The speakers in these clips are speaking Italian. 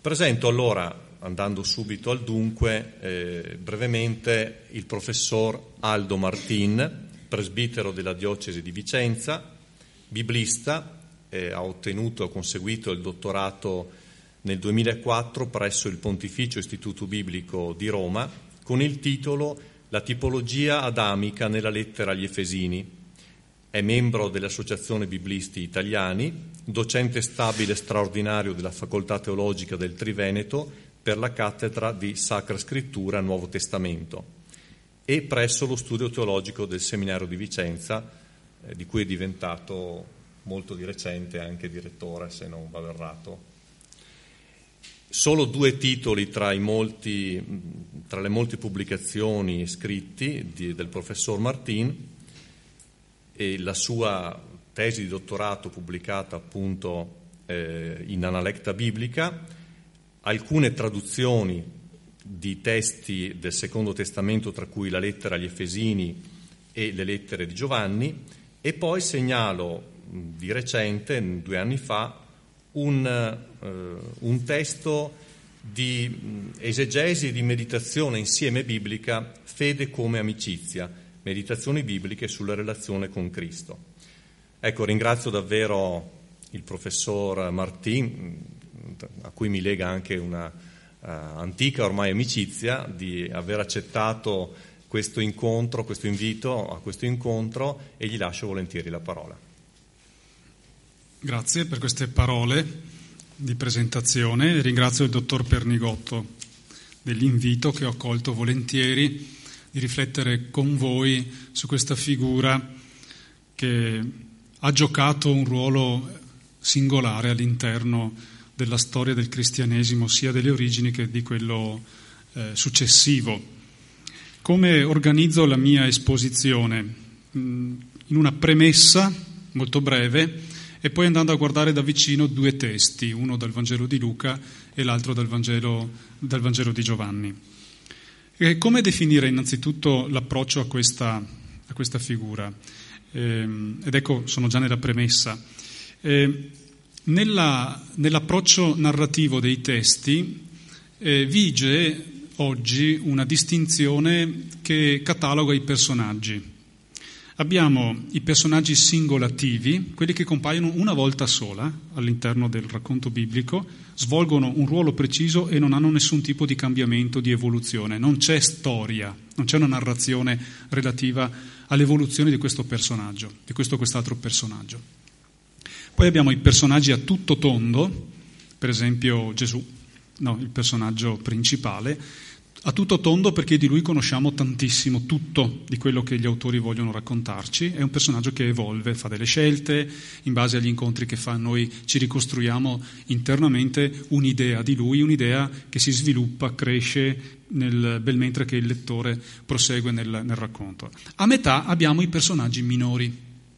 Presento allora, andando subito al dunque, brevemente il professor Aldo Martin, presbitero della diocesi di Vicenza, biblista, ha conseguito il dottorato nel 2004 presso il Pontificio Istituto Biblico di Roma con il titolo La tipologia adamica nella lettera agli Efesini. È membro dell'Associazione Biblisti Italiani, docente stabile straordinario della Facoltà Teologica del Triveneto per la cattedra di Sacra Scrittura e Nuovo Testamento e presso lo studio teologico del Seminario di Vicenza, di cui è diventato molto di recente anche direttore, se non vado errato. Solo 2 titoli tra le molte pubblicazioni scritti del professor Martin e la sua tesi di dottorato pubblicata appunto in Analecta Biblica, alcune traduzioni di testi del Secondo Testamento, tra cui la lettera agli Efesini e le lettere di Giovanni, e poi segnalo di recente, 2 anni fa, un testo di esegesi e di meditazione insieme biblica, Fede come amicizia, meditazioni bibliche sulla relazione con Cristo. Ecco, ringrazio davvero il professor Martin, a cui mi lega anche una antica ormai amicizia, di aver accettato questo invito a questo incontro, e gli lascio volentieri la parola. Grazie per queste parole di presentazione. Ringrazio il dottor Pernigotto dell'invito che ho accolto volentieri di riflettere con voi su questa figura che ha giocato un ruolo singolare all'interno della storia del cristianesimo, sia delle origini che di quello successivo. Come organizzo la mia esposizione? In una premessa molto breve e poi andando a guardare da vicino 2 testi, uno dal Vangelo di Luca e l'altro dal Vangelo di Giovanni. E come definire innanzitutto l'approccio a questa figura? Ed ecco, sono già nella premessa. Nell'approccio narrativo dei testi vige oggi una distinzione che cataloga i personaggi. Abbiamo i personaggi singolativi, quelli che compaiono una volta sola all'interno del racconto biblico, svolgono un ruolo preciso e non hanno nessun tipo di cambiamento, di evoluzione. Non c'è storia, non c'è una narrazione relativa all'evoluzione di questo personaggio, di questo o quest'altro personaggio. Poi abbiamo i personaggi a tutto tondo, per esempio Gesù, il personaggio principale, a tutto tondo perché di lui conosciamo tantissimo, tutto di quello che gli autori vogliono raccontarci. È un personaggio che evolve, fa delle scelte, in base agli incontri che fa noi ci ricostruiamo internamente un'idea di lui, un'idea che si sviluppa, cresce bel mentre che il lettore prosegue nel racconto. A metà abbiamo i personaggi minori,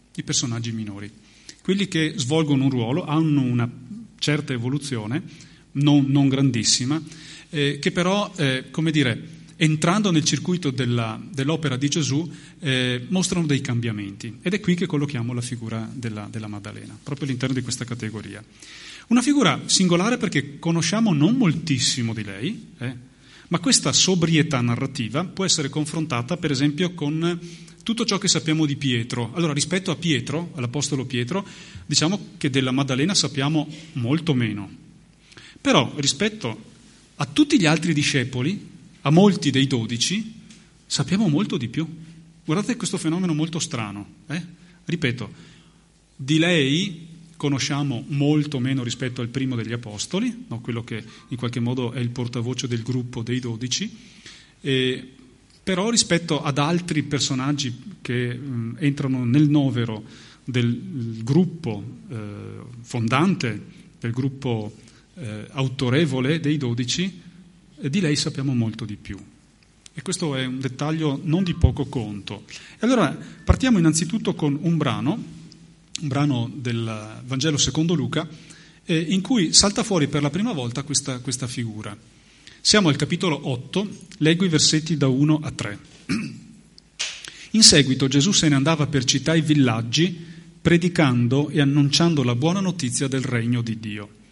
quelli che svolgono un ruolo, hanno una certa evoluzione, non grandissima, che però, entrando nel circuito dell'opera di Gesù, mostrano dei cambiamenti. Ed è qui che collochiamo la figura della Maddalena, proprio all'interno di questa categoria. Una figura singolare perché conosciamo non moltissimo di lei, ma questa sobrietà narrativa può essere confrontata, per esempio, con tutto ciò che sappiamo di Pietro. Allora, rispetto a Pietro, all'Apostolo Pietro, diciamo che della Maddalena sappiamo molto meno. Però, rispetto a tutti gli altri discepoli, a molti dei 12, sappiamo molto di più. Guardate questo fenomeno molto strano. Ripeto, di lei conosciamo molto meno rispetto al primo degli apostoli, quello che in qualche modo è il portavoce del gruppo dei 12, però rispetto ad altri personaggi che entrano nel novero del gruppo fondante, del gruppo autorevole dei 12, di lei sappiamo molto di più. E questo è un dettaglio non di poco conto. E allora partiamo innanzitutto con un brano del Vangelo secondo Luca, in cui salta fuori per la prima volta questa figura. Siamo al capitolo 8, leggo i versetti da 1 a 3. In seguito Gesù se ne andava per città e villaggi, predicando e annunciando la buona notizia del regno di Dio.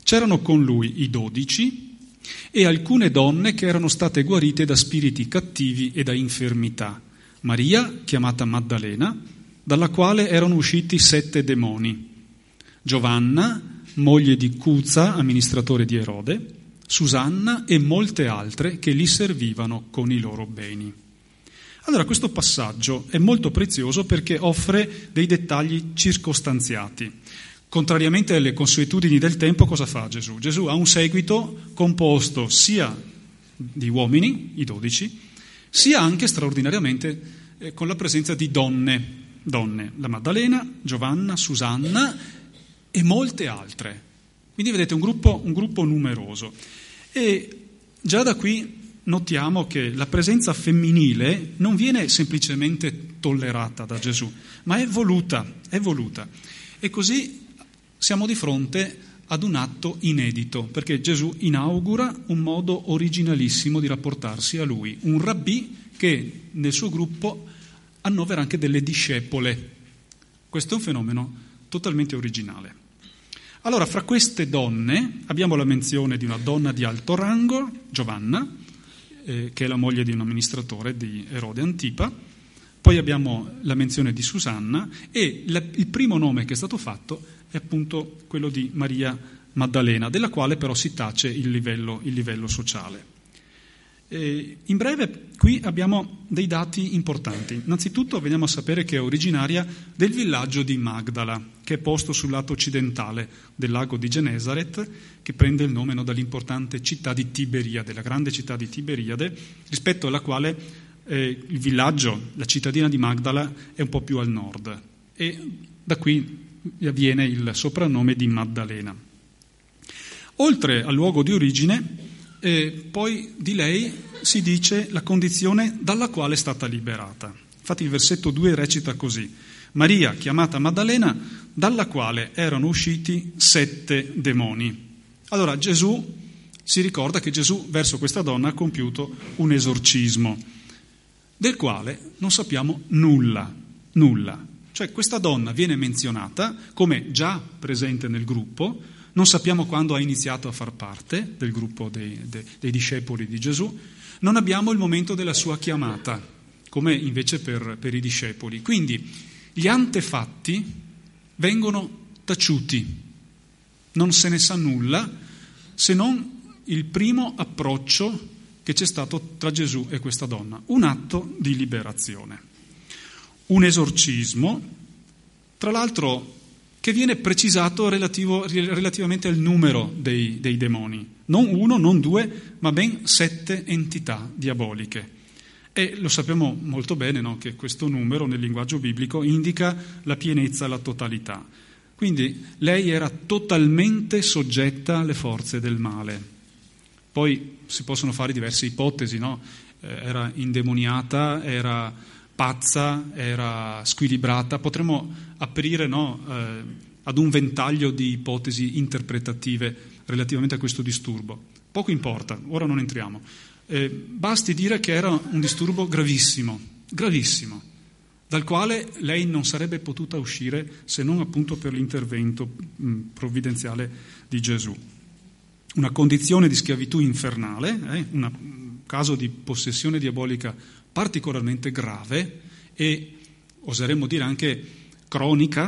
C'erano con lui i 12 e alcune donne che erano state guarite da spiriti cattivi e da infermità. Maria, chiamata Maddalena, dalla quale erano usciti 7 demoni. Giovanna, moglie di Cuza, amministratore di Erode, Susanna e molte altre che li servivano con i loro beni. Allora, questo passaggio è molto prezioso perché offre dei dettagli circostanziati. Contrariamente alle consuetudini del tempo, cosa fa Gesù? Gesù ha un seguito composto sia di uomini, i 12, sia anche straordinariamente con la presenza di donne, la Maddalena, Giovanna, Susanna e molte altre. Quindi vedete un gruppo numeroso. E già da qui notiamo che la presenza femminile non viene semplicemente tollerata da Gesù, ma è voluta. E così siamo di fronte ad un atto inedito, perché Gesù inaugura un modo originalissimo di rapportarsi a lui, un rabbì che nel suo gruppo annovera anche delle discepole. Questo è un fenomeno totalmente originale. Allora, fra queste donne abbiamo la menzione di una donna di alto rango, Giovanna, che è la moglie di un amministratore di Erode Antipa, poi abbiamo la menzione di Susanna e il primo nome che è stato fatto è appunto quello di Maria Maddalena, della quale però si tace il livello sociale. In breve, qui abbiamo dei dati importanti. Innanzitutto veniamo a sapere che è originaria del villaggio di Magdala, che è posto sul lato occidentale del lago di Genesaret, che prende il nome dall'importante città di Tiberiade, la grande città di Tiberiade, rispetto alla quale il villaggio, la cittadina di Magdala, è un po' più al nord. E da qui viene il soprannome di Maddalena. Oltre al luogo di origine, poi di lei si dice la condizione dalla quale è stata liberata. Infatti il versetto 2 recita così: Maria, chiamata Maddalena, dalla quale erano usciti 7 demoni. Allora Gesù, si ricorda che Gesù verso questa donna ha compiuto un esorcismo, del quale non sappiamo nulla. Cioè questa donna viene menzionata come già presente nel gruppo, non sappiamo quando ha iniziato a far parte del gruppo dei discepoli di Gesù, non abbiamo il momento della sua chiamata, come invece per i discepoli. Quindi gli antefatti vengono taciuti, non se ne sa nulla, se non il primo approccio che c'è stato tra Gesù e questa donna, un atto di liberazione, un esorcismo, tra l'altro che viene precisato relativamente al numero dei demoni. Non 1, non 2, ma ben 7 entità diaboliche. E lo sappiamo molto bene, no? Che questo numero nel linguaggio biblico indica la pienezza, la totalità. Quindi lei era totalmente soggetta alle forze del male. Poi si possono fare diverse ipotesi, no? Era indemoniata, era pazza, era squilibrata, potremmo aprire ad un ventaglio di ipotesi interpretative relativamente a questo disturbo. Poco importa, ora non entriamo. Basti dire che era un disturbo gravissimo, dal quale lei non sarebbe potuta uscire se non appunto per l'intervento provvidenziale di Gesù. Una condizione di schiavitù infernale, un caso di possessione diabolica particolarmente grave e oseremmo dire anche cronica.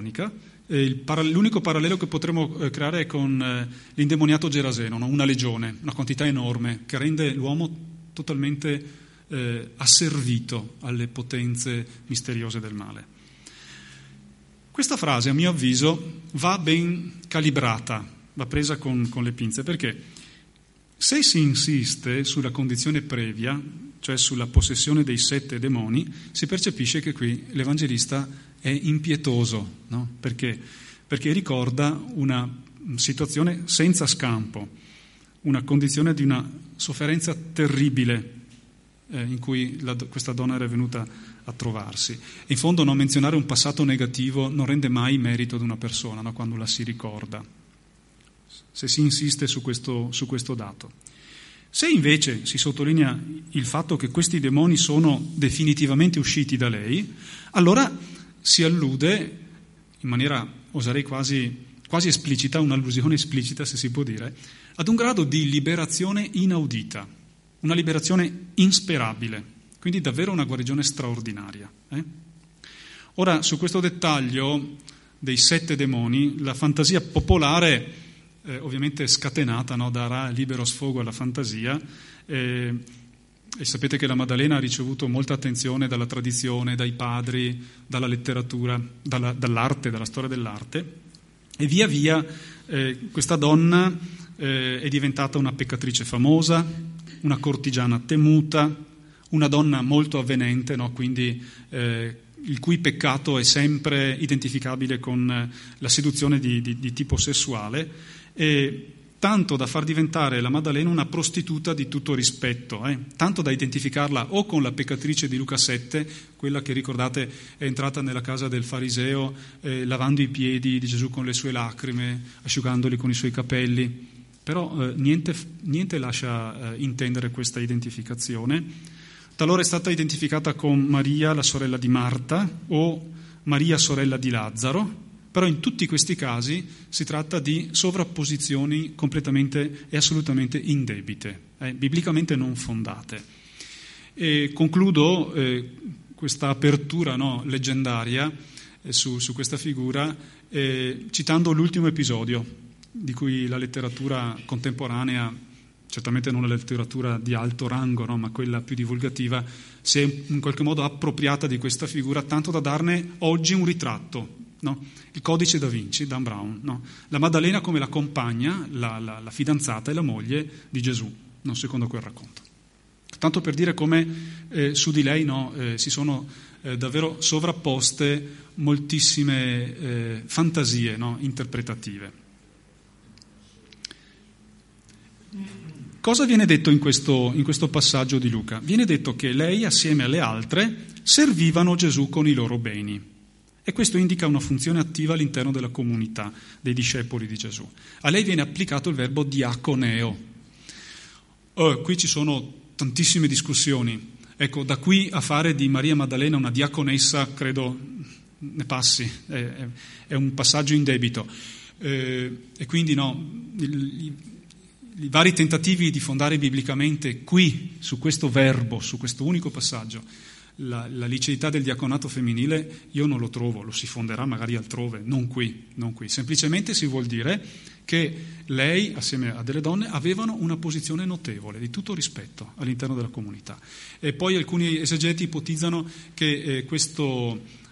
L'unico parallelo che potremmo creare è con l'indemoniato Geraseno, no? Una legione, una quantità enorme che rende l'uomo totalmente asservito alle potenze misteriose del male. Questa frase, a mio avviso, va ben calibrata, va presa con le pinze, perché se si insiste sulla condizione previa, cioè sulla possessione dei 7 demoni, si percepisce che qui l'Evangelista è impietoso, no? Perché ricorda una situazione senza scampo, una condizione di una sofferenza terribile in cui questa donna era venuta a trovarsi. E in fondo non menzionare un passato negativo non rende mai merito ad una persona, no? Quando la si ricorda, se si insiste su questo dato. Se invece si sottolinea il fatto che questi demoni sono definitivamente usciti da lei, allora si allude in maniera, oserei quasi quasi esplicita, un'allusione esplicita se si può dire, ad un grado di liberazione inaudita, una liberazione insperabile, quindi davvero una guarigione straordinaria. Ora, su questo dettaglio dei 7 demoni, la fantasia popolare, ovviamente scatenata, no, darà libero sfogo alla fantasia, e sapete che la Maddalena ha ricevuto molta attenzione dalla tradizione, dai padri, dalla letteratura, dall'arte, dalla storia dell'arte, e via via questa donna è diventata una peccatrice famosa, una cortigiana temuta, una donna molto avvenente, no? Quindi il cui peccato è sempre identificabile con la seduzione di tipo sessuale, e tanto da far diventare la Maddalena una prostituta di tutto rispetto, tanto da identificarla o con la peccatrice di Luca 7, quella che ricordate è entrata nella casa del fariseo lavando i piedi di Gesù con le sue lacrime, asciugandoli con i suoi capelli, però niente lascia intendere questa identificazione. Talora è stata identificata con Maria, la sorella di Marta, o Maria, sorella di Lazzaro, però in tutti questi casi si tratta di sovrapposizioni completamente e assolutamente indebite, biblicamente non fondate. E concludo questa apertura, no, leggendaria su questa figura citando l'ultimo episodio di cui la letteratura contemporanea, certamente non la letteratura di alto rango, no, ma quella più divulgativa, si è in qualche modo appropriata di questa figura, tanto da darne oggi un ritratto, no? Il Codice da Vinci, Dan Brown, no? La Maddalena come la compagna, la fidanzata e la moglie di Gesù, non secondo quel racconto. Tanto per dire come su di lei, no, si sono davvero sovrapposte moltissime fantasie, no, interpretative. Cosa viene detto in questo passaggio di Luca? Viene detto che lei, assieme alle altre, servivano Gesù con i loro beni. E questo indica una funzione attiva all'interno della comunità dei discepoli di Gesù. A lei viene applicato il verbo diaconeo. Qui ci sono tantissime discussioni. Ecco, da qui a fare di Maria Maddalena una diaconessa, credo ne passi, è un passaggio indebito. E quindi no, i vari tentativi di fondare biblicamente qui, su questo verbo, su questo unico passaggio, la liceità del diaconato femminile, io non lo trovo, lo si fonderà magari altrove, non qui. Semplicemente si vuol dire che lei, assieme a delle donne, avevano una posizione notevole, di tutto rispetto, all'interno della comunità. E poi alcuni esegeti ipotizzano che questa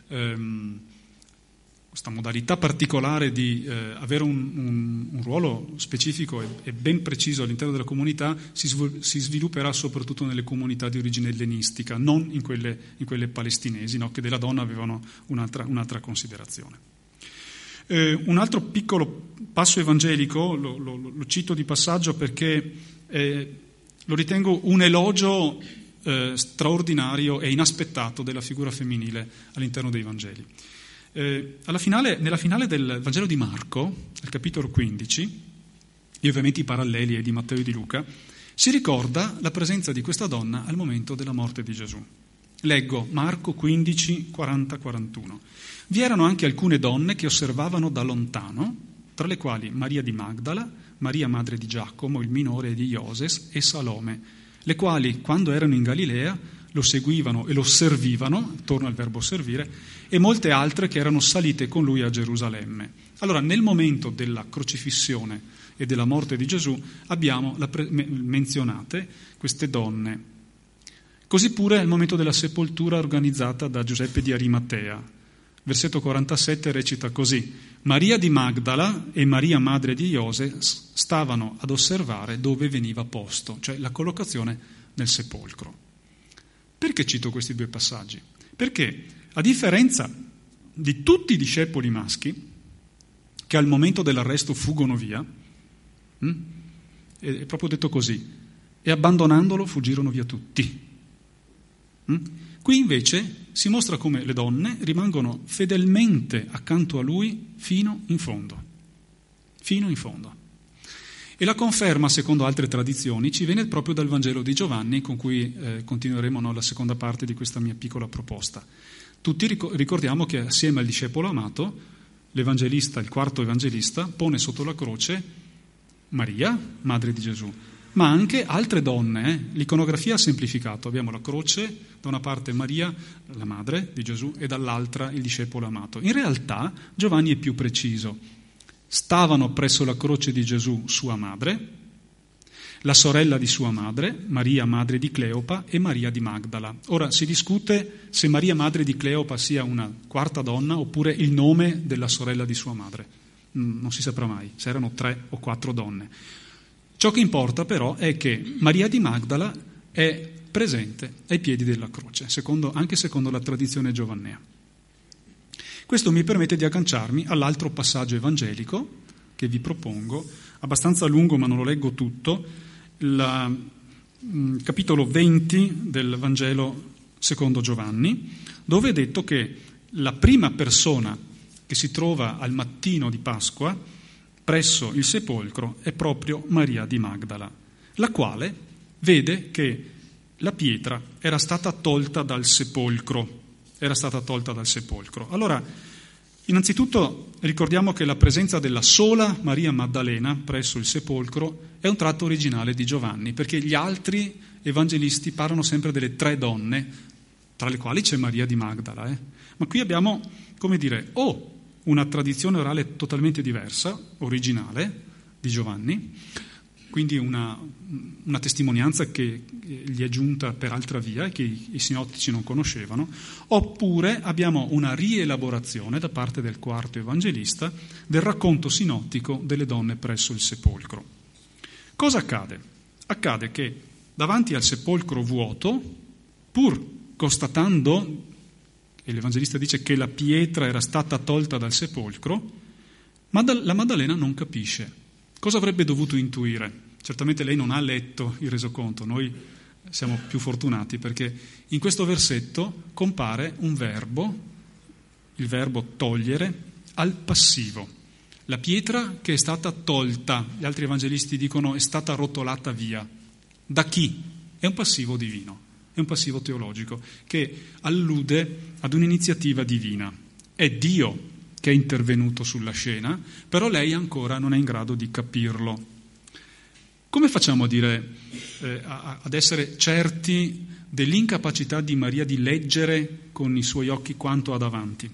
modalità particolare di avere un ruolo specifico e ben preciso all'interno della comunità si svilupperà soprattutto nelle comunità di origine ellenistica, non in quelle palestinesi, no, che della donna avevano un'altra considerazione. Un altro piccolo passo evangelico, lo cito di passaggio perché lo ritengo un elogio straordinario e inaspettato della figura femminile all'interno dei Vangeli. Nella finale del Vangelo di Marco, al capitolo 15, e ovviamente i paralleli di Matteo e di Luca, si ricorda la presenza di questa donna al momento della morte di Gesù. Leggo Marco 15, 40-41. Vi erano anche alcune donne che osservavano da lontano, tra le quali Maria di Magdala, Maria madre di Giacomo, il minore di Ioses, e Salome, le quali, quando erano in Galilea, lo seguivano e lo servivano, torno al verbo servire, e molte altre che erano salite con lui a Gerusalemme. Allora, nel momento della crocifissione e della morte di Gesù abbiamo menzionate queste donne. Così pure al momento della sepoltura organizzata da Giuseppe di Arimatea. Versetto 47 recita così: Maria di Magdala e Maria madre di Iose stavano ad osservare dove veniva posto, cioè la collocazione nel sepolcro. Perché cito questi due passaggi? Perché, a differenza di tutti i discepoli maschi, che al momento dell'arresto fuggono via, è proprio detto così, e abbandonandolo fuggirono via tutti. Qui invece si mostra come le donne rimangono fedelmente accanto a lui fino in fondo. E la conferma, secondo altre tradizioni, ci viene proprio dal Vangelo di Giovanni, con cui continueremo la seconda parte di questa mia piccola proposta. Tutti ricordiamo che assieme al discepolo amato, l'evangelista, il quarto evangelista, pone sotto la croce Maria, madre di Gesù, ma anche altre donne. L'iconografia ha semplificato, abbiamo la croce, da una parte Maria, la madre di Gesù, e dall'altra il discepolo amato. In realtà Giovanni è più preciso. Stavano presso la croce di Gesù sua madre, la sorella di sua madre, Maria madre di Cleopa, e Maria di Magdala. Ora si discute se Maria madre di Cleopa sia una quarta donna oppure il nome della sorella di sua madre. Non si saprà mai se erano 3 o 4 donne. Ciò che importa però è che Maria di Magdala è presente ai piedi della croce, anche secondo la tradizione giovannea. Questo mi permette di agganciarmi all'altro passaggio evangelico che vi propongo, abbastanza lungo ma non lo leggo tutto, il capitolo 20 del Vangelo secondo Giovanni, dove è detto che la prima persona che si trova al mattino di Pasqua presso il sepolcro è proprio Maria di Magdala, la quale vede che la pietra era stata tolta dal sepolcro. Allora, innanzitutto ricordiamo che la presenza della sola Maria Maddalena presso il sepolcro è un tratto originale di Giovanni, perché gli altri evangelisti parlano sempre delle 3 donne, tra le quali c'è Maria di Magdala. Ma qui abbiamo, una tradizione orale totalmente diversa, originale, di Giovanni, quindi una testimonianza che gli è giunta per altra via e che i sinottici non conoscevano, oppure abbiamo una rielaborazione da parte del quarto evangelista del racconto sinottico delle donne presso il sepolcro. Cosa accade? Accade che davanti al sepolcro vuoto, pur constatando, e l'evangelista dice che la pietra era stata tolta dal sepolcro, la Maddalena non capisce. Cosa avrebbe dovuto intuire? Certamente lei non ha letto il resoconto, noi siamo più fortunati perché in questo versetto compare un verbo, il verbo togliere, al passivo. La pietra che è stata tolta, gli altri evangelisti dicono è stata rotolata via. Da chi? È un passivo divino, è un passivo teologico che allude ad un'iniziativa divina. È Dio che è intervenuto sulla scena, però lei ancora non è in grado di capirlo. Come facciamo a dire, ad essere certi dell'incapacità di Maria di leggere con i suoi occhi quanto ha davanti?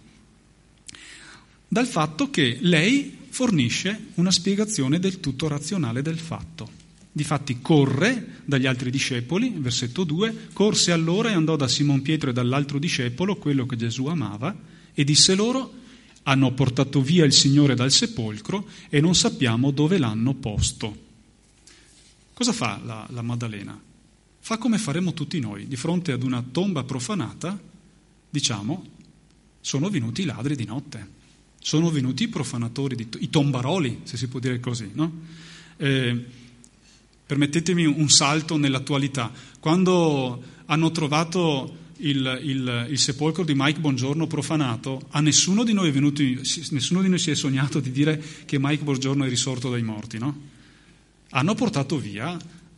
Dal fatto che lei fornisce una spiegazione del tutto razionale del fatto. Difatti corre dagli altri discepoli, versetto 2, corse allora e andò da Simon Pietro e dall'altro discepolo, quello che Gesù amava, e disse loro: hanno portato via il Signore dal sepolcro e non sappiamo dove l'hanno posto. Cosa fa la Maddalena? Fa come faremmo tutti noi, di fronte ad una tomba profanata, diciamo, sono venuti i ladri di notte, sono venuti i profanatori, i tombaroli, se si può dire così, no? Permettetemi un salto nell'attualità. Quando hanno trovato il sepolcro di Mike Bongiorno profanato, a nessuno di noi si è sognato di dire che Mike Bongiorno è risorto dai morti, no? Hanno portato via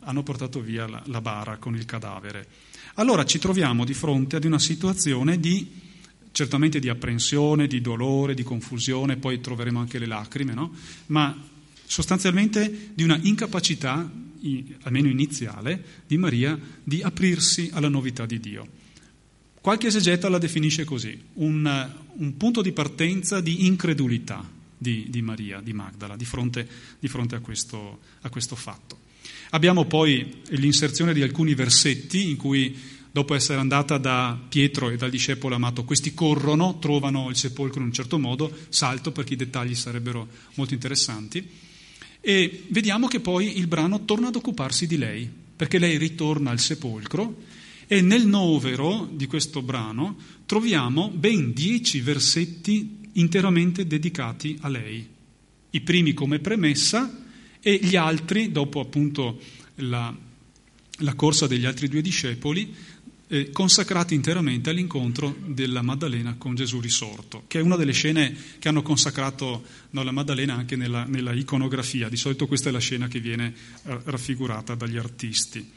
la bara con il cadavere. Allora ci troviamo di fronte ad una situazione certamente di apprensione, di dolore, di confusione, poi troveremo anche le lacrime, no? Ma sostanzialmente di una incapacità, almeno iniziale, di Maria di aprirsi alla novità di Dio. Qualche esegeta la definisce così, un punto di partenza di incredulità di Maria, di Magdala, di fronte a questo fatto. Abbiamo poi l'inserzione di alcuni versetti in cui, dopo essere andata da Pietro e dal discepolo amato, questi corrono, trovano il sepolcro in un certo modo, salto perché i dettagli sarebbero molto interessanti, e vediamo che poi il brano torna ad occuparsi di lei, perché lei ritorna al sepolcro, e nel novero di questo brano troviamo ben 10 versetti interamente dedicati a lei, i primi come premessa e gli altri, dopo appunto la corsa degli altri 2 discepoli, consacrati interamente all'incontro della Maddalena con Gesù risorto, che è una delle scene che hanno consacrato la Maddalena anche nella iconografia. Di solito questa è la scena che viene raffigurata dagli artisti.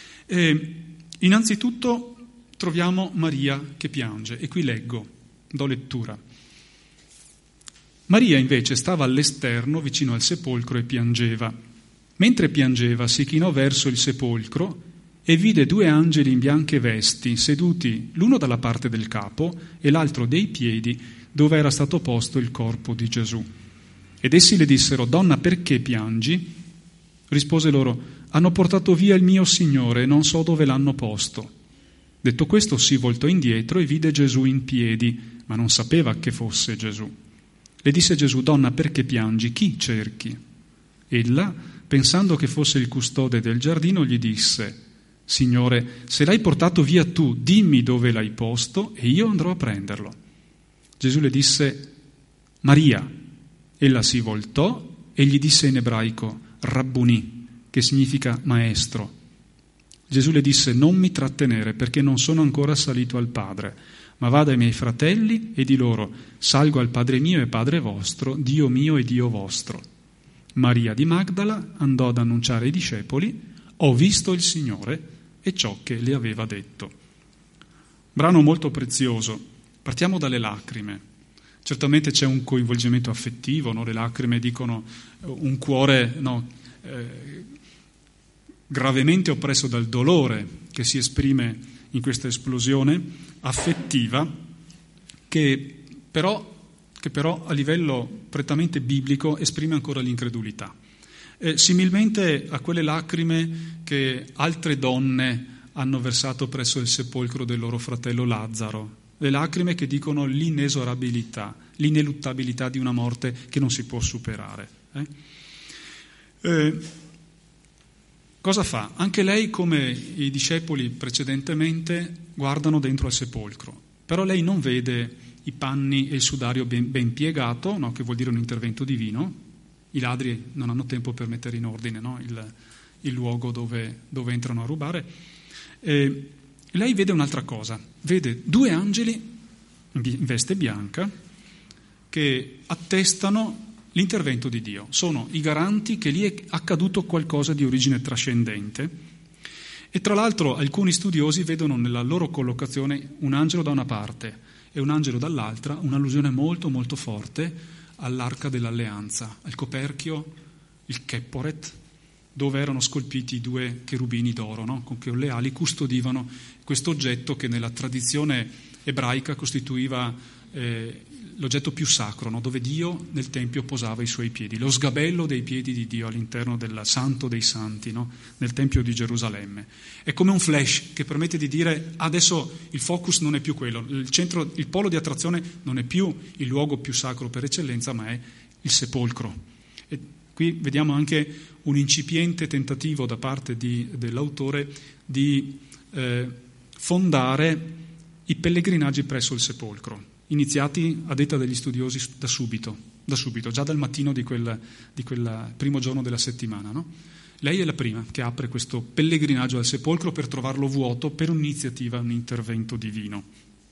Innanzitutto troviamo Maria che piange, e qui leggo, do lettura. Maria invece stava all'esterno vicino al sepolcro e piangeva. Mentre piangeva si chinò verso il sepolcro e vide 2 angeli in bianche vesti, seduti l'uno dalla parte del capo e l'altro dei piedi, dove era stato posto il corpo di Gesù. Ed essi le dissero: «Donna, perché piangi?» Rispose loro: «Hanno portato via il mio Signore e non so dove l'hanno posto». Detto questo si voltò indietro e vide Gesù in piedi, ma non sapeva che fosse Gesù. Le disse Gesù: «Donna, perché piangi? Chi cerchi?» Ella, pensando che fosse il custode del giardino, gli disse: «Signore, se l'hai portato via tu, dimmi dove l'hai posto e io andrò a prenderlo». Gesù le disse: «Maria». Ella si voltò e gli disse in ebraico: «Rabbuni», che significa maestro. Gesù le disse: «Non mi trattenere, perché non sono ancora salito al Padre, ma vada ai miei fratelli e di loro: salgo al Padre mio e Padre vostro, Dio mio e Dio vostro». Maria di Magdala andò ad annunciare ai discepoli: «Ho visto il Signore» e ciò che le aveva detto. Brano molto prezioso. Partiamo dalle lacrime. Certamente c'è un coinvolgimento affettivo, no? Le lacrime dicono un cuore gravemente oppresso dal dolore che si esprime in questa esplosione affettiva che però a livello prettamente biblico esprime ancora l'incredulità. Similmente a quelle lacrime che altre donne hanno versato presso il sepolcro del loro fratello Lazzaro, le lacrime che dicono l'inesorabilità, l'ineluttabilità di una morte che non si può superare. Cosa fa? Anche lei, come i discepoli precedentemente, guardano dentro al sepolcro, però lei non vede i panni e il sudario ben piegato, no? Che vuol dire un intervento divino. I ladri non hanno tempo per mettere in ordine, no? il luogo dove entrano a rubare. Lei vede un'altra cosa, vede 2 angeli in veste bianca che attestano l'intervento di Dio. Sono i garanti che lì è accaduto qualcosa di origine trascendente. E tra l'altro alcuni studiosi vedono nella loro collocazione un angelo da una parte e un angelo dall'altra, un'allusione molto molto forte all'arca dell'alleanza, al coperchio, il Kepporet, dove erano scolpiti i 2 cherubini d'oro, no? Con che le ali custodivano questo oggetto che nella tradizione ebraica costituiva l'oggetto più sacro, no? Dove Dio nel Tempio posava i suoi piedi, lo sgabello dei piedi di Dio all'interno del Santo dei Santi, no? Nel Tempio di Gerusalemme. È come un flash che permette di dire: adesso il focus non è più quello, il polo di attrazione non è più il luogo più sacro per eccellenza, ma è il sepolcro. E qui vediamo anche un incipiente tentativo da parte dell'autore di fondare i pellegrinaggi presso il sepolcro, iniziati a detta degli studiosi da subito, già dal mattino di quel primo giorno della settimana, no? Lei è la prima che apre questo pellegrinaggio al sepolcro per trovarlo vuoto per un'iniziativa, un intervento divino.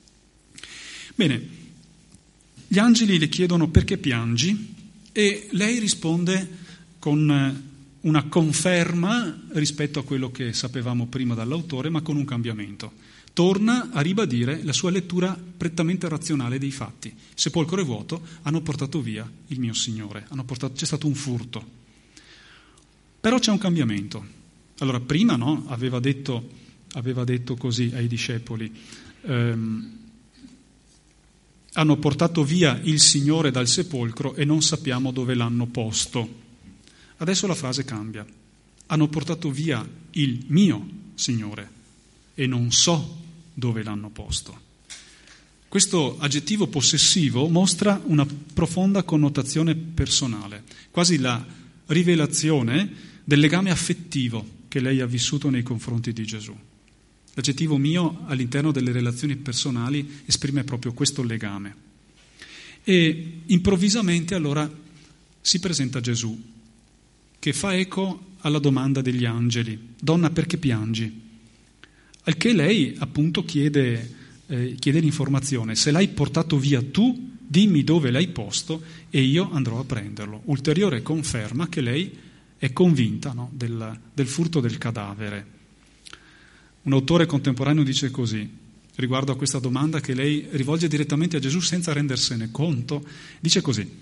Bene, gli angeli le chiedono: perché piangi? E lei risponde con una conferma rispetto a quello che sapevamo prima dall'autore, ma con un cambiamento. Torna a ribadire la sua lettura prettamente razionale dei fatti. Il sepolcro è vuoto, hanno portato via il mio Signore, c'è stato un furto. Però c'è un cambiamento. Allora, prima no, aveva detto così ai discepoli: hanno portato via il Signore dal sepolcro e non sappiamo dove l'hanno posto. Adesso la frase cambia: hanno portato via il mio Signore e non so dove l'hanno posto. Questo aggettivo possessivo mostra una profonda connotazione personale, quasi la rivelazione del legame affettivo che lei ha vissuto nei confronti di Gesù. L'aggettivo mio all'interno delle relazioni personali esprime proprio questo legame. E improvvisamente allora si presenta Gesù, che fa eco alla domanda degli angeli: donna, perché piangi? Al che lei appunto chiede l'informazione: se l'hai portato via tu, dimmi dove l'hai posto e io andrò a prenderlo. Ulteriore conferma che lei è convinta, no, del furto del cadavere. Un autore contemporaneo dice così, riguardo a questa domanda che lei rivolge direttamente a Gesù senza rendersene conto, dice così: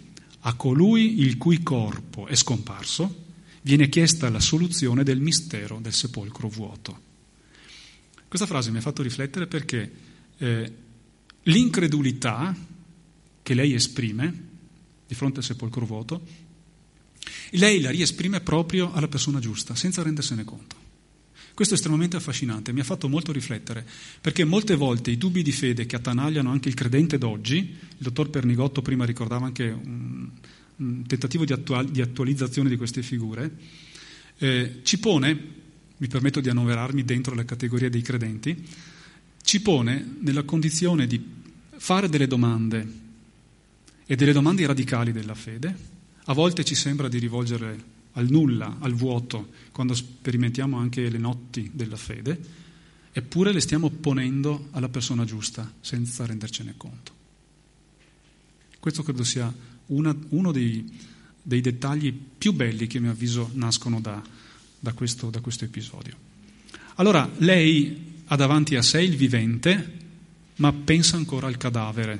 A colui il cui corpo è scomparso viene chiesta la soluzione del mistero del sepolcro vuoto. Questa frase mi ha fatto riflettere perché l'incredulità che lei esprime di fronte al sepolcro vuoto, lei la riesprime proprio alla persona giusta, senza rendersene conto. Questo è estremamente affascinante, mi ha fatto molto riflettere, perché molte volte i dubbi di fede che attanagliano anche il credente d'oggi, il dottor Pernigotto prima ricordava anche un tentativo di attualizzazione di queste figure, ci pone, mi permetto di annoverarmi dentro la categoria dei credenti, ci pone nella condizione di fare delle domande e delle domande radicali della fede. A volte ci sembra di rivolgere al nulla, al vuoto, quando sperimentiamo anche le notti della fede, eppure le stiamo ponendo alla persona giusta, senza rendercene conto. Questo credo sia uno dei dettagli più belli che, a mio avviso, nascono da questo episodio. Allora, lei ha davanti a sé il vivente, ma pensa ancora al cadavere,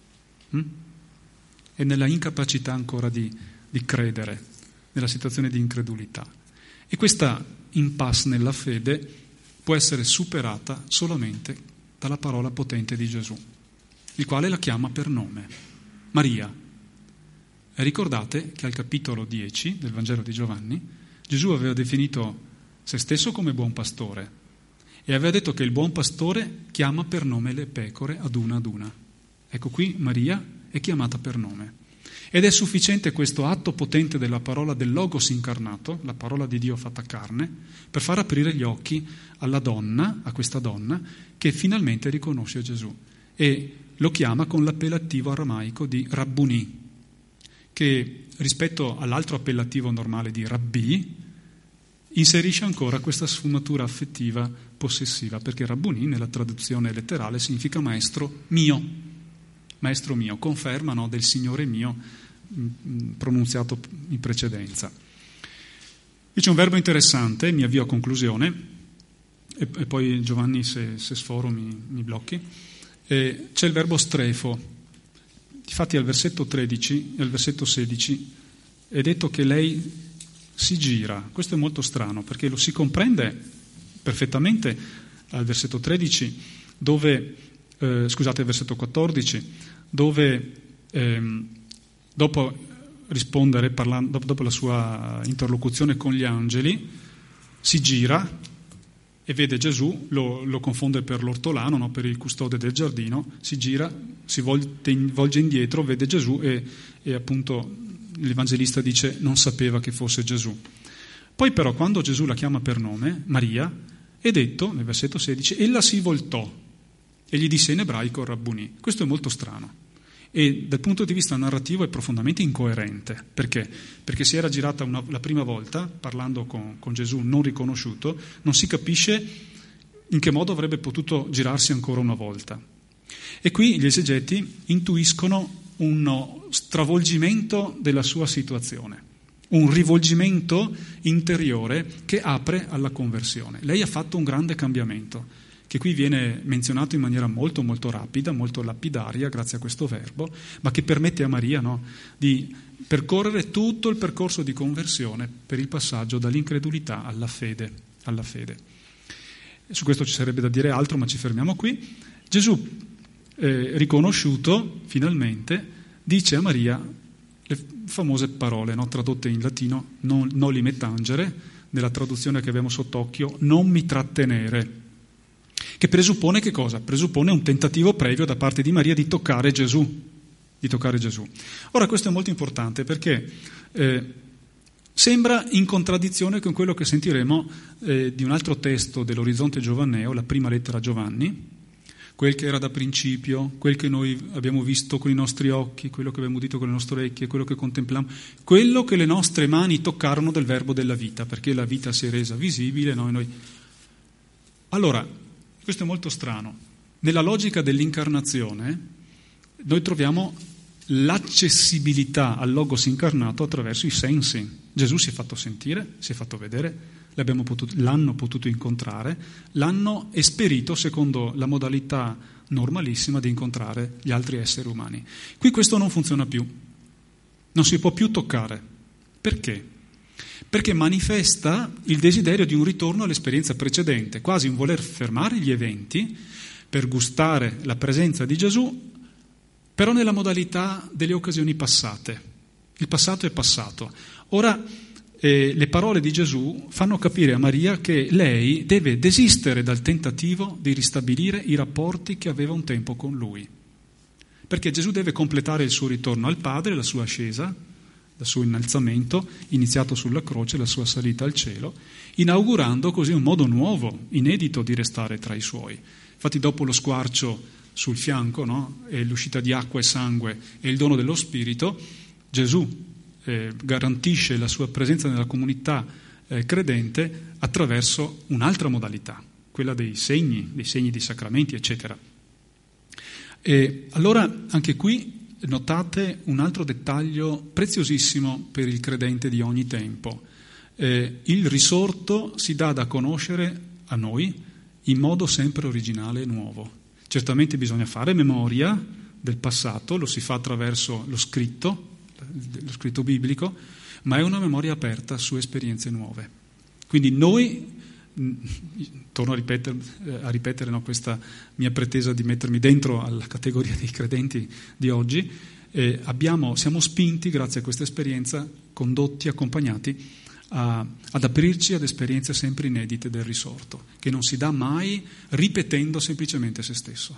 e nella incapacità ancora di credere, nella situazione di incredulità. E questa impasse nella fede può essere superata solamente dalla parola potente di Gesù, il quale la chiama per nome, Maria. E ricordate che al capitolo 10 del Vangelo di Giovanni Gesù aveva definito se stesso come buon pastore e aveva detto che il buon pastore chiama per nome le pecore ad una. Ecco, qui Maria è chiamata per nome. Ed è sufficiente questo atto potente della parola del Logos incarnato, la parola di Dio fatta carne, per far aprire gli occhi alla donna, a questa donna, che finalmente riconosce Gesù e lo chiama con l'appellativo aramaico di Rabbuni, che rispetto all'altro appellativo normale di Rabbi inserisce ancora questa sfumatura affettiva possessiva, perché Rabbuni nella traduzione letterale significa maestro mio, conferma, no, del Signore mio pronunziato in precedenza. Qui c'è un verbo interessante, mi avvio a conclusione, e poi Giovanni se sforo mi blocchi. C'è il verbo strefo. Infatti al versetto 13 e al versetto 16 è detto che lei si gira. Questo è molto strano, perché lo si comprende perfettamente al versetto 13, dove, al versetto 14, dove dopo rispondere, dopo la sua interlocuzione con gli angeli, si gira e vede Gesù, lo confonde per l'ortolano, no? Per il custode del giardino, si gira, si volge indietro, vede Gesù e appunto l'Evangelista dice non sapeva che fosse Gesù. Poi però quando Gesù la chiama per nome, Maria, è detto nel versetto 16, ella si voltò e gli disse in ebraico Rabbuni. Questo è molto strano e dal punto di vista narrativo è profondamente incoerente. Perché? Perché si era girata la prima volta parlando con Gesù non riconosciuto, non si capisce in che modo avrebbe potuto girarsi ancora una volta. E qui gli esegeti intuiscono uno stravolgimento della sua situazione, un rivolgimento interiore che apre alla conversione. Lei ha fatto un grande cambiamento, che qui viene menzionato in maniera molto molto rapida, molto lapidaria, grazie a questo verbo, ma che permette a Maria, no, di percorrere tutto il percorso di conversione per il passaggio dall'incredulità alla fede. Su questo ci sarebbe da dire altro, ma ci fermiamo qui. Gesù, riconosciuto finalmente, dice a Maria le famose parole, no, tradotte in latino, non li me tangere, nella traduzione che abbiamo sott'occhio, non mi trattenere, che presuppone che cosa? Presuppone un tentativo previo da parte di Maria di toccare Gesù. Ora questo è molto importante perché sembra in contraddizione con quello che sentiremo di un altro testo dell'Orizzonte Giovanneo, la prima lettera a Giovanni, quel che era da principio, quel che noi abbiamo visto con i nostri occhi, quello che abbiamo udito con le nostre orecchie, quello che contempliamo, quello che le nostre mani toccarono del verbo della vita, perché la vita si è resa visibile, noi. Allora, questo è molto strano. Nella logica dell'incarnazione noi troviamo l'accessibilità al Logos incarnato attraverso i sensi. Gesù si è fatto sentire, si è fatto vedere, l'hanno potuto incontrare, l'hanno esperito secondo la modalità normalissima di incontrare gli altri esseri umani. Qui questo non funziona più. non si può più toccare. Perché? Perché manifesta il desiderio di un ritorno all'esperienza precedente, quasi un voler fermare gli eventi per gustare la presenza di Gesù, però nella modalità delle occasioni passate. Il passato è passato. Ora le parole di Gesù fanno capire a Maria che lei deve desistere dal tentativo di ristabilire i rapporti che aveva un tempo con lui. Perché Gesù deve completare il suo ritorno al Padre, la sua ascesa, il suo innalzamento, iniziato sulla croce, la sua salita al cielo, inaugurando così un modo nuovo, inedito di restare tra i suoi. Infatti dopo lo squarcio sul fianco, no? E l'uscita di acqua e sangue e il dono dello Spirito, Gesù garantisce la sua presenza nella comunità credente attraverso un'altra modalità, quella dei segni dei sacramenti, eccetera. E allora anche qui notate un altro dettaglio preziosissimo per il credente di ogni tempo. Il risorto si dà da conoscere a noi in modo sempre originale e nuovo. Certamente bisogna fare memoria del passato, lo si fa attraverso lo scritto biblico, ma è una memoria aperta su esperienze nuove. Quindi noi, torno a ripetere questa mia pretesa di mettermi dentro alla categoria dei credenti di oggi, siamo spinti, grazie a questa esperienza, condotti, accompagnati ad aprirci ad esperienze sempre inedite del risorto, che non si dà mai ripetendo semplicemente se stesso.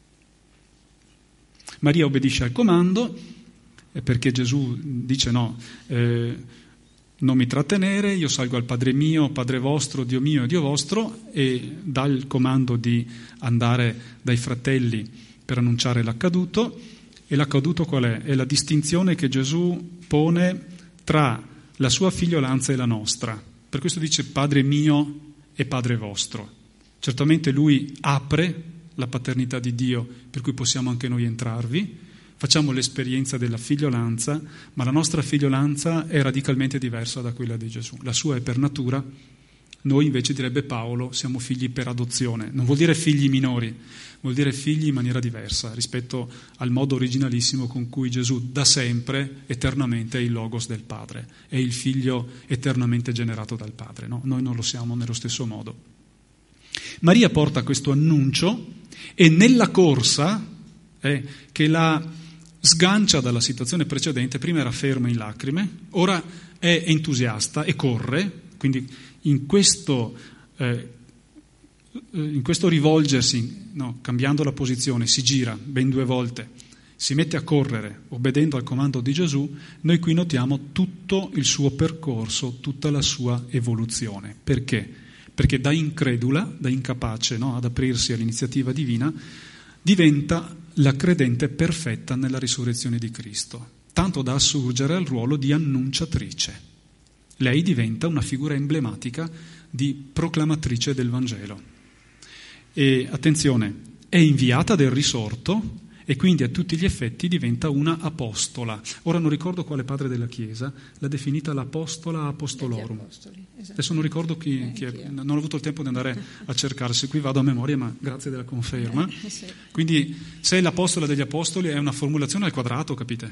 Maria obbedisce al comando, perché Gesù dice non mi trattenere, io salgo al Padre mio, Padre vostro, Dio mio e Dio vostro, e dà il comando di andare dai fratelli per annunciare l'accaduto. E l'accaduto qual è? È la distinzione che Gesù pone tra la sua figliolanza e la nostra. Per questo dice Padre mio e Padre vostro. Certamente lui apre la paternità di Dio, per cui possiamo anche noi entrarvi. Facciamo l'esperienza della figliolanza, ma la nostra figliolanza è radicalmente diversa da quella di Gesù. La sua è per natura, noi invece, direbbe Paolo, siamo figli per adozione. Non vuol dire figli minori, vuol dire figli in maniera diversa rispetto al modo originalissimo con cui Gesù da sempre, eternamente, è il Logos del Padre, è il figlio eternamente generato dal Padre. No? Noi non lo siamo nello stesso modo. Maria porta questo annuncio e nella corsa che la sgancia dalla situazione precedente, prima era ferma in lacrime, ora è entusiasta e corre, quindi in questo rivolgersi, cambiando la posizione, si gira ben 2 volte, si mette a correre, obbedendo al comando di Gesù, noi qui notiamo tutto il suo percorso, tutta la sua evoluzione. Perché? Perché da incredula, da incapace ad aprirsi all'iniziativa divina, diventa la credente perfetta nella risurrezione di Cristo, tanto da assurgere al ruolo di annunciatrice. Lei diventa una figura emblematica di proclamatrice del Vangelo. E attenzione, è inviata del risorto e quindi a tutti gli effetti diventa una apostola. Ora non ricordo quale padre della Chiesa l'ha definita l'apostola apostolorum. Esatto. Adesso non ricordo chi è, non ho avuto il tempo di andare a cercarsi, qui vado a memoria, ma grazie della conferma. Sì. Quindi se è l'apostola degli apostoli è una formulazione al quadrato, capite?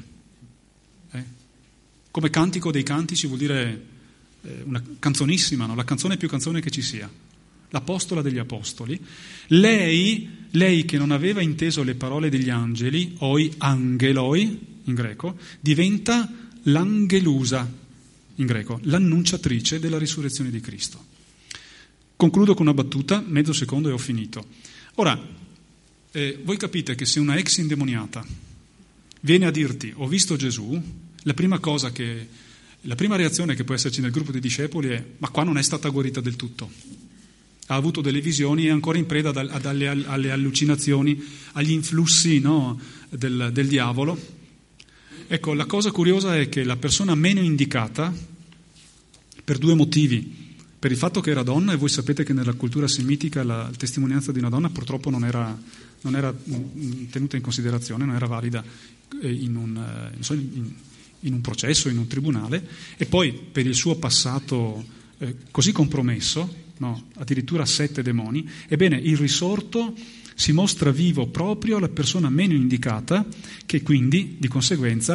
Come cantico dei cantici vuol dire una canzonissima, la canzone più canzone che ci sia. L'apostola degli apostoli, lei che non aveva inteso le parole degli angeli, oi angeloi in greco, diventa l'angelusa in greco, l'annunciatrice della risurrezione di Cristo. Concludo con una battuta, mezzo secondo e ho finito. Ora, voi capite che se una ex indemoniata viene a dirti ho visto Gesù, la prima reazione che può esserci nel gruppo dei discepoli è ma qua non è stata guarita del tutto. Ha avuto delle visioni e è ancora in preda alle allucinazioni, agli influssi del diavolo. Ecco, la cosa curiosa è che la persona meno indicata, per 2 motivi, per il fatto che era donna, e voi sapete che nella cultura semitica la testimonianza di una donna purtroppo non era tenuta in considerazione, non era valida in un processo, in un tribunale, e poi per il suo passato così compromesso, addirittura 7 demoni, ebbene il risorto si mostra vivo proprio alla persona meno indicata, che quindi di conseguenza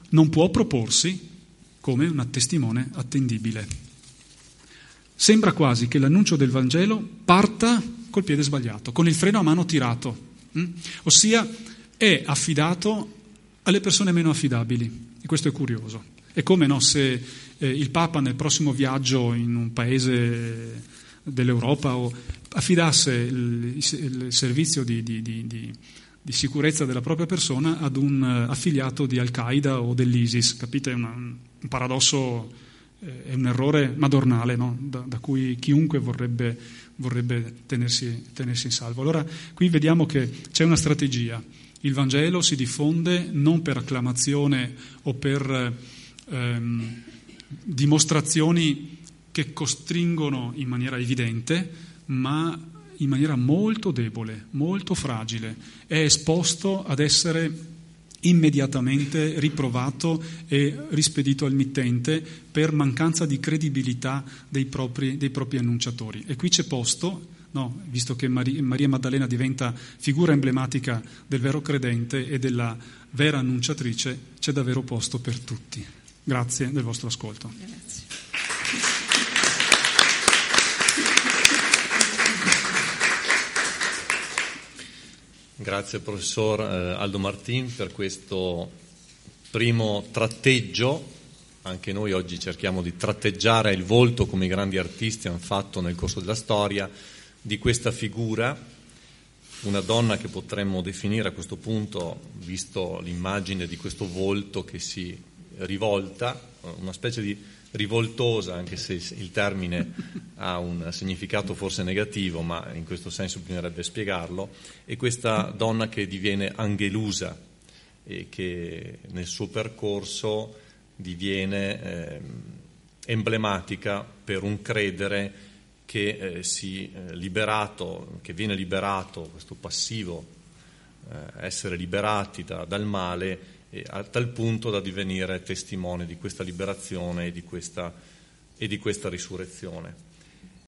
non può proporsi come un testimone attendibile. Sembra quasi che l'annuncio del Vangelo parta col piede sbagliato, con il freno a mano tirato, ossia è affidato alle persone meno affidabili, e questo è curioso. È come se il Papa nel prossimo viaggio in un paese dell'Europa affidasse il servizio di sicurezza della propria persona ad un affiliato di Al-Qaeda o dell'ISIS. Capite? È un paradosso, è un errore madornale, no? da cui chiunque vorrebbe tenersi in salvo. Allora qui vediamo che c'è una strategia. Il Vangelo si diffonde non per acclamazione o per dimostrazioni che costringono in maniera evidente, ma in maniera molto debole, molto fragile. È esposto ad essere immediatamente riprovato e rispedito al mittente per mancanza di credibilità dei propri annunciatori. E qui c'è posto, visto che Maria Maddalena diventa figura emblematica del vero credente e della vera annunciatrice, c'è davvero posto per tutti. Grazie del vostro ascolto. Grazie. Grazie professor Aldo Martin per questo primo tratteggio. Anche noi oggi cerchiamo di tratteggiare il volto, come i grandi artisti hanno fatto nel corso della storia, di questa figura, una donna che potremmo definire a questo punto, visto l'immagine di questo volto che si rivolta, una specie di rivoltosa, anche se il termine ha un significato forse negativo, ma in questo senso bisognerebbe spiegarlo, e questa donna che diviene angelusa e che nel suo percorso diviene emblematica per un credere che che viene liberato, questo passivo, essere liberati dal male, a tal punto da divenire testimone di questa liberazione e di questa risurrezione.